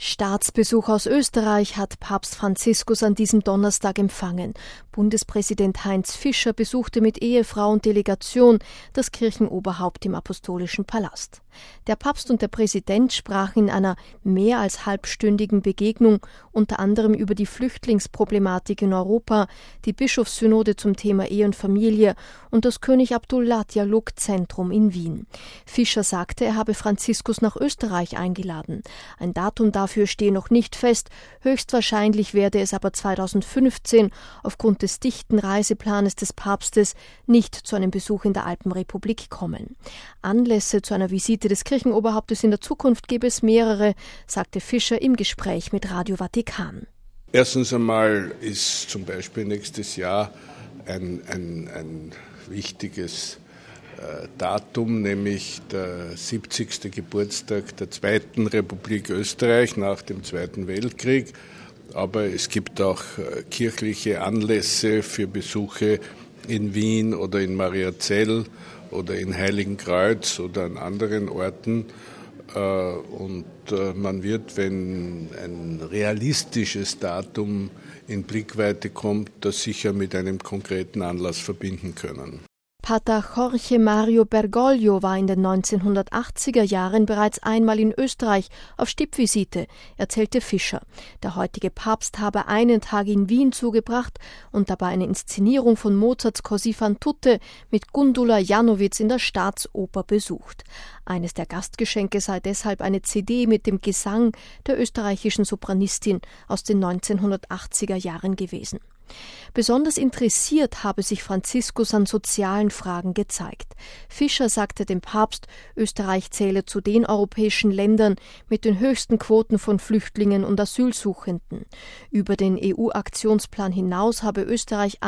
Staatsbesuch aus Österreich hat Papst Franziskus an diesem Donnerstag empfangen. Bundespräsident Heinz Fischer besuchte mit Ehefrau und Delegation das Kirchenoberhaupt im Apostolischen Palast. Der Papst und der Präsident sprachen in einer mehr als halbstündigen Begegnung unter anderem über die Flüchtlingsproblematik in Europa, die Bischofssynode zum Thema Ehe und Familie und das König Abdullah Dialogzentrum in Wien. Fischer sagte, er habe Franziskus nach Österreich eingeladen. Ein Datum dafür stehe noch nicht fest, höchstwahrscheinlich werde es aber 2015 aufgrund des dichten Reiseplanes des Papstes nicht zu einem Besuch in der Alpenrepublik kommen. Anlässe zu einer Visite des Kirchenoberhauptes in der Zukunft gäbe es mehrere, sagte Fischer im Gespräch mit Radio Vatikan. Erstens einmal ist zum Beispiel nächstes Jahr ein wichtiges Datum, nämlich der 70. Geburtstag der Zweiten Republik Österreich nach dem Zweiten Weltkrieg. Aber es gibt auch kirchliche Anlässe für Besuche in Wien oder in Mariazell oder in Heiligenkreuz oder an anderen Orten. Und man wird, wenn ein realistisches Datum in Blickweite kommt, das sicher mit einem konkreten Anlass verbinden können. Pater Jorge Mario Bergoglio war in den 1980er Jahren bereits einmal in Österreich auf Stippvisite, erzählte Fischer. Der heutige Papst habe einen Tag in Wien zugebracht und dabei eine Inszenierung von Mozarts Così fan tutte mit Gundula Janowitz in der Staatsoper besucht. Eines der Gastgeschenke sei deshalb eine CD mit dem Gesang der österreichischen Sopranistin aus den 1980er Jahren gewesen. Besonders interessiert habe sich Franziskus an sozialen Fragen gezeigt. Fischer sagte dem Papst, Österreich zähle zu den europäischen Ländern mit den höchsten Quoten von Flüchtlingen und Asylsuchenden. Über den EU-Aktionsplan hinaus habe Österreich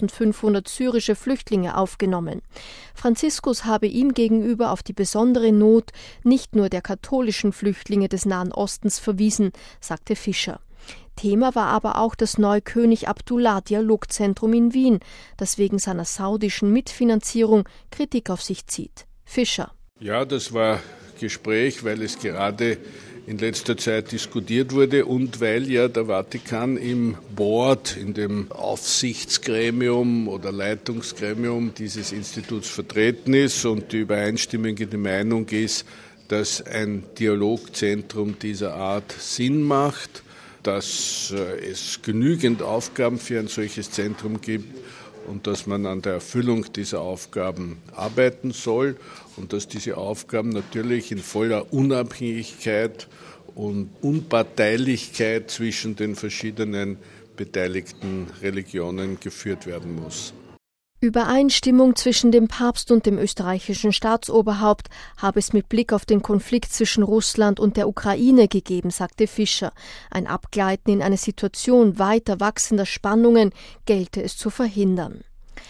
1500 syrische Flüchtlinge aufgenommen. Franziskus habe ihm gegenüber auf die besondere Not nicht nur der katholischen Flüchtlinge des Nahen Ostens verwiesen, sagte Fischer. Thema war aber auch das neue König Abdullah Dialogzentrum in Wien, das wegen seiner saudischen Mitfinanzierung Kritik auf sich zieht. Fischer. Ja, das war Gespräch, weil es gerade in letzter Zeit diskutiert wurde und weil ja der Vatikan im Board, in dem Aufsichtsgremium oder Leitungsgremium dieses Instituts vertreten ist und die übereinstimmende Meinung ist, dass ein Dialogzentrum dieser Art Sinn macht, dass es genügend Aufgaben für ein solches Zentrum gibt und dass man an der Erfüllung dieser Aufgaben arbeiten soll und dass diese Aufgaben natürlich in voller Unabhängigkeit und Unparteilichkeit zwischen den verschiedenen beteiligten Religionen geführt werden muss. Übereinstimmung zwischen dem Papst und dem österreichischen Staatsoberhaupt habe es mit Blick auf den Konflikt zwischen Russland und der Ukraine gegeben, sagte Fischer. Ein Abgleiten in eine Situation weiter wachsender Spannungen gelte es zu verhindern.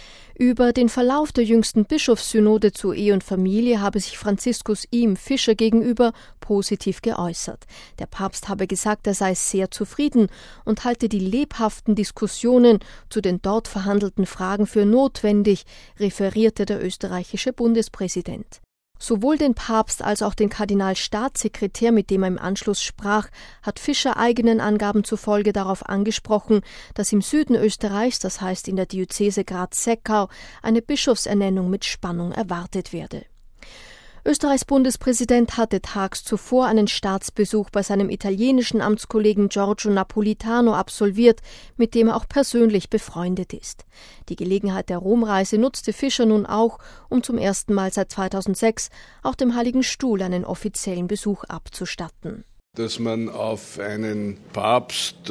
Über den Verlauf der jüngsten Bischofssynode zu Ehe und Familie habe sich Franziskus ihm, Fischer, gegenüber positiv geäußert. Der Papst habe gesagt, er sei sehr zufrieden und halte die lebhaften Diskussionen zu den dort verhandelten Fragen für notwendig, referierte der österreichische Bundespräsident. Sowohl den Papst als auch den Kardinalstaatssekretär, mit dem er im Anschluss sprach, hat Fischer eigenen Angaben zufolge darauf angesprochen, dass im Süden Österreichs, das heißt in der Diözese Graz-Seckau, eine Bischofsernennung mit Spannung erwartet werde. Österreichs Bundespräsident hatte tags zuvor einen Staatsbesuch bei seinem italienischen Amtskollegen Giorgio Napolitano absolviert, mit dem er auch persönlich befreundet ist. Die Gelegenheit der Romreise nutzte Fischer nun auch, um zum ersten Mal seit 2006 auch dem Heiligen Stuhl einen offiziellen Besuch abzustatten. Dass man auf einen Papst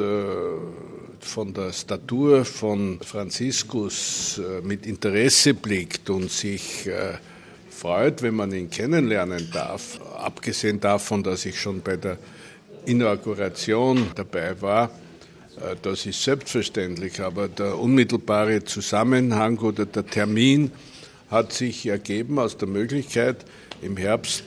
von der Statur von Franziskus mit Interesse blickt und sich freut, wenn man ihn kennenlernen darf, abgesehen davon, dass ich schon bei der Inauguration dabei war, das ist selbstverständlich, aber der unmittelbare Zusammenhang oder der Termin hat sich ergeben aus der Möglichkeit, im Herbst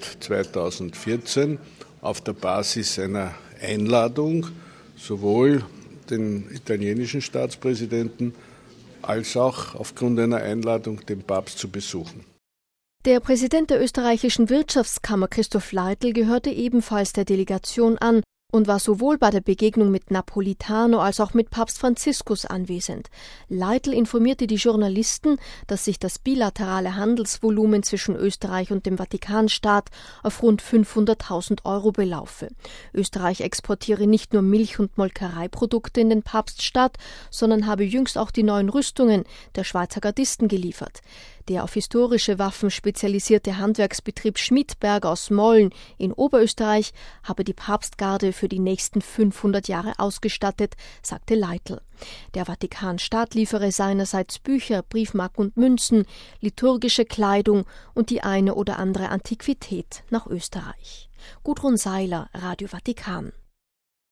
2014 auf der Basis einer Einladung sowohl den italienischen Staatspräsidenten als auch aufgrund einer Einladung den Papst zu besuchen. Der Präsident der österreichischen Wirtschaftskammer Christoph Leitl gehörte ebenfalls der Delegation an und war sowohl bei der Begegnung mit Napolitano als auch mit Papst Franziskus anwesend. Leitl informierte die Journalisten, dass sich das bilaterale Handelsvolumen zwischen Österreich und dem Vatikanstaat auf rund 500.000 € belaufe. Österreich exportiere nicht nur Milch- und Molkereiprodukte in den Papststaat, sondern habe jüngst auch die neuen Rüstungen der Schweizer Gardisten geliefert. Der auf historische Waffen spezialisierte Handwerksbetrieb Schmidberg aus Molln in Oberösterreich habe die Papstgarde für die nächsten 500 Jahre ausgestattet, sagte Leitl. Der Vatikanstaat liefere seinerseits Bücher, Briefmarken und Münzen, liturgische Kleidung und die eine oder andere Antiquität nach Österreich. Gudrun Seiler, Radio Vatikan.